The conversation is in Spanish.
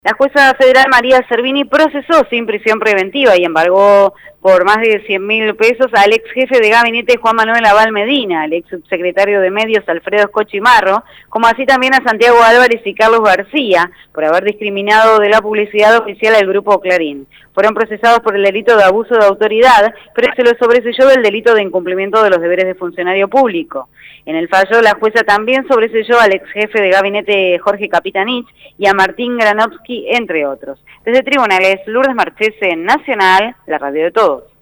La jueza federal María Servini procesó sin prisión preventiva y embargó por más de 100.000 pesos al ex jefe de gabinete Juan Manuel Abal Medina, al ex subsecretario de Medios Alfredo Escochimarro, como así también a Santiago Álvarez y Carlos García, por haber discriminado de la publicidad oficial al grupo Clarín. Fueron procesados por el delito de abuso de autoridad, pero se los sobreseyó del delito de incumplimiento de los deberes de funcionario público. En el fallo, la jueza también sobreseyó al ex jefe de gabinete Jorge Capitanich y a Martín Granovsky, entre otros. Desde Tribunales, Lourdes Marchese, Nacional, la radio de todos.